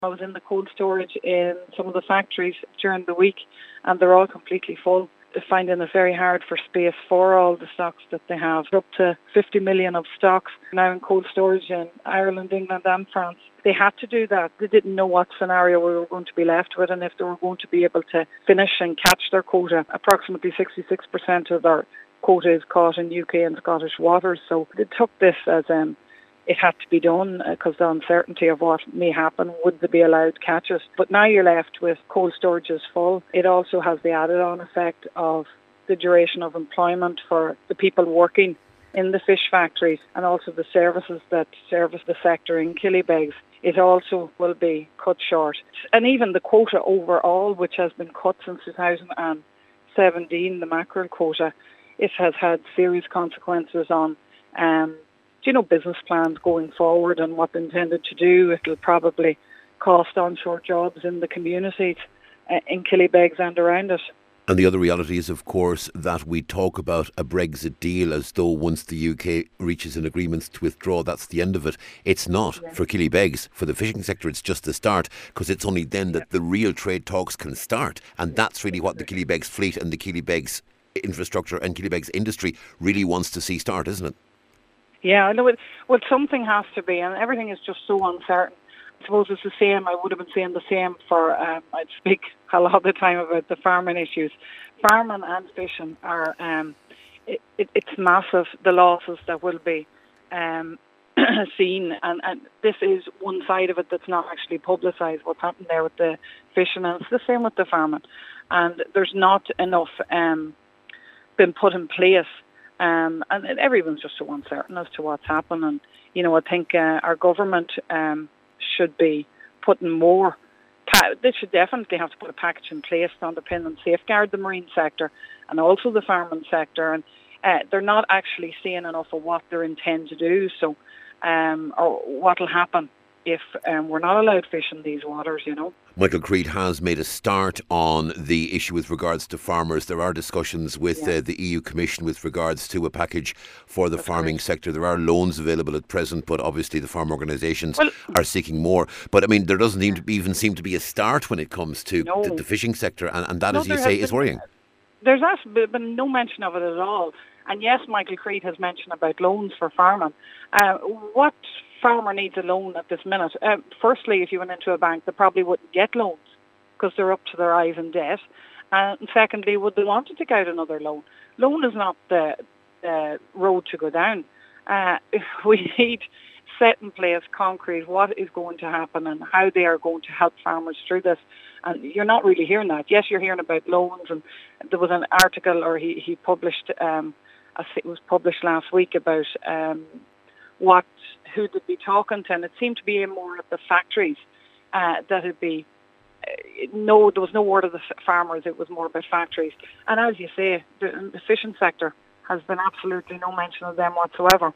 I was in the cold storage in some of the factories during the week, and they're all completely full. They're finding it very hard for space for all the stocks that they have. Up to 50 million of stocks now in cold storage in Ireland, England and France. They had to do that. They didn't know what scenario we were going to be left with and if they were going to be able to finish and catch their quota. Approximately 66% of their quota is caught in UK and Scottish waters. So they took this as it had to be done because the uncertainty of what may happen, would they be allowed catches. But now you're left with cold storages full. It also has the added-on effect of the duration of employment for the people working in the fish factories and also the services that service the sector in Killybegs. It also will be cut short. And even the quota overall, which has been cut since 2017, the mackerel quota, it has had serious consequences on business plans going forward and what they're intended to do. It'll probably cost onshore jobs in the communities in Killybegs and around it. And the other reality is, of course, that we talk about a Brexit deal as though once the UK reaches an agreement to withdraw, that's the end of it. It's not for Killybegs. For the fishing sector, it's just the start, because it's only then that the real trade talks can start. And that's really what the Killybegs fleet and the Killybegs infrastructure and Killybegs industry really wants to see start, isn't it? Yeah, I know it. Well, something has to be, and everything is just so uncertain. I suppose it's the same. I would have been saying the same for, I'd speak a lot of the time about the farming issues. Farming and fishing are, it's massive, the losses that will be seen. And this is one side of it that's not actually publicised, what's happened there with the fishing. And it's the same with the farming. And there's not enough been put in place. And everyone's just so uncertain as to what's happening. And, I think our government should be putting more, they should definitely have to put a package in place to underpin and safeguard the marine sector and also the farming sector. And they're not actually seeing enough of what they intend to do, so or what will happen if we're not allowed fish in these waters, Michael Creed has made a start on the issue with regards to farmers. There are discussions with the EU Commission with regards to a package for the farming sector. There are loans available at present, but obviously the farm organisations are seeking more. But I mean, there doesn't even seem to be a start when it comes to the fishing sector, and that, as you say, is worrying. There's been no mention of it at all. And yes, Michael Creed has mentioned about loans for farming. What farmer needs a loan at this minute? Firstly, if you went into a bank, they probably wouldn't get loans because they're up to their eyes in debt. And secondly, would they want to take out another loan? Loan is not the road to go down. We need set in place concrete what is going to happen and how they are going to help farmers through this. And you're not really hearing that. Yes, you're hearing about loans, and there was an article, or he published, it was published last week about who they'd be talking to, and it seemed to be more at the factories that it'd be. There was no word of the farmers. It was more about factories. And as you say, the fishing sector has been absolutely no mention of them whatsoever.